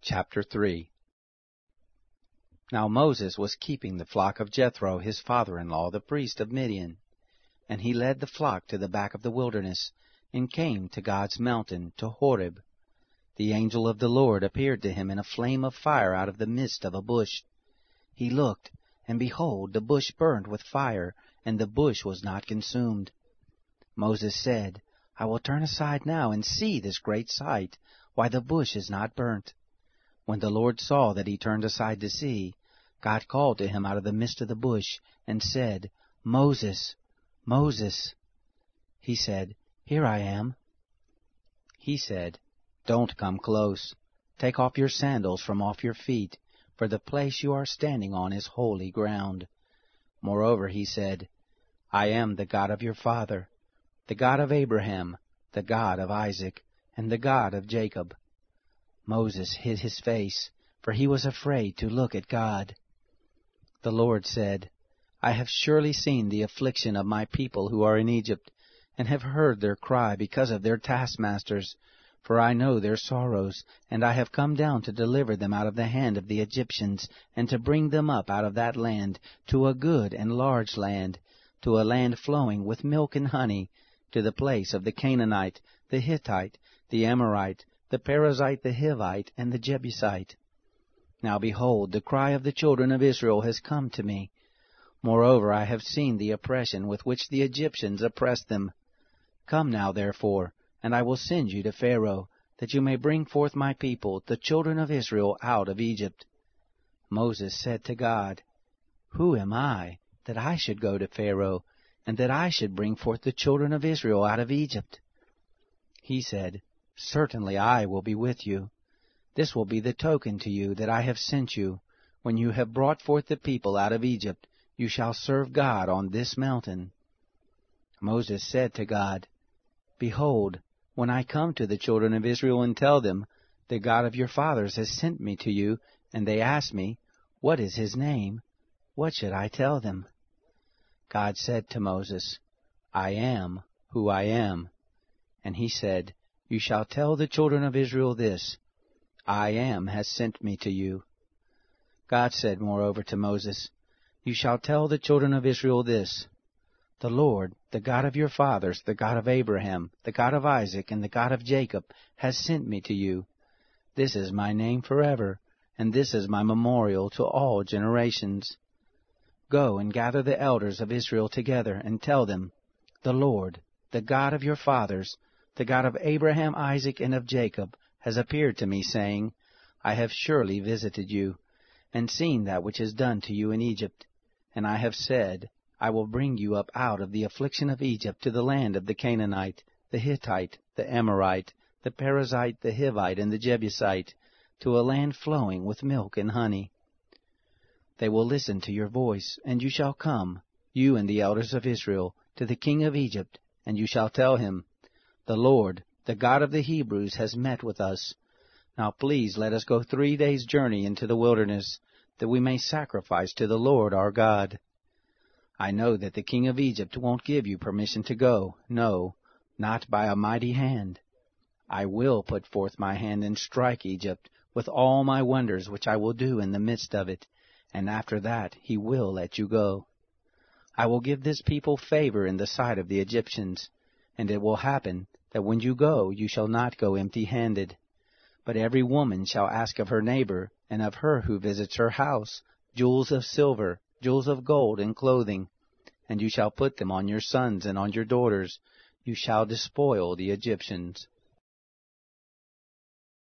Chapter 3. Now Moses was keeping the flock of Jethro, his father-in-law, the priest of Midian. And he led the flock to the back of the wilderness, and came to God's mountain, to Horeb. The angel of the Lord appeared to him in a flame of fire out of the midst of a bush. He looked, and behold, the bush burned with fire, and the bush was not consumed. Moses said, I will turn aside now and see this great sight, why the bush is not burnt. When the Lord saw that he turned aside to see, God called to him out of the midst of the bush, and said, Moses, Moses. He said, Here I am. He said, Don't come close. Take off your sandals from off your feet, for the place you are standing on is holy ground. Moreover, he said, I am the God of your father, the God of Abraham, the God of Isaac, and the God of Jacob. Moses hid his face, for he was afraid to look at God. The Lord said, I have surely seen the affliction of my people who are in Egypt, and have heard their cry because of their taskmasters. For I know their sorrows, and I have come down to deliver them out of the hand of the Egyptians, and to bring them up out of that land to a good and large land, to a land flowing with milk and honey, to the place of the Canaanite, the Hittite, the Amorite, the Perizzite, the Hivite, and the Jebusite. Now behold, the cry of the children of Israel has come to me. Moreover, I have seen the oppression with which the Egyptians oppressed them. Come now, therefore, and I will send you to Pharaoh, that you may bring forth my people, the children of Israel, out of Egypt. Moses said to God, Who am I, that I should go to Pharaoh, and that I should bring forth the children of Israel out of Egypt? He said, Certainly I will be with you. This will be the token to you that I have sent you. When you have brought forth the people out of Egypt, you shall serve God on this mountain. Moses said to God, Behold, when I come to the children of Israel and tell them, The God of your fathers has sent me to you, and they ask me, What is his name? What should I tell them? God said to Moses, I am who I am. And he said, You shall tell the children of Israel this, I am has sent me to you. God said moreover to Moses, You shall tell the children of Israel this, The Lord, the God of your fathers, the God of Abraham, the God of Isaac, and the God of Jacob, has sent me to you. This is my name forever, and this is my memorial to all generations. Go and gather the elders of Israel together, and tell them, The Lord, the God of your fathers, the God of Abraham, Isaac, and of Jacob, has appeared to me, saying, I have surely visited you, and seen that which is done to you in Egypt. And I have said, I will bring you up out of the affliction of Egypt to the land of the Canaanite, the Hittite, the Amorite, the Perizzite, the Hivite, and the Jebusite, to a land flowing with milk and honey. They will listen to your voice, and you shall come, you and the elders of Israel, to the king of Egypt, and you shall tell him, The Lord, the God of the Hebrews, has met with us. Now please let us go 3 days' journey into the wilderness, that we may sacrifice to the Lord our God. I know that the king of Egypt won't give you permission to go, no, not by a mighty hand. I will put forth my hand and strike Egypt with all my wonders which I will do in the midst of it, and after that he will let you go. I will give this people favor in the sight of the Egyptians, and it will happen that when you go, you shall not go empty-handed. But every woman shall ask of her neighbor, and of her who visits her house, jewels of silver, jewels of gold, and clothing, and you shall put them on your sons and on your daughters. You shall despoil the Egyptians.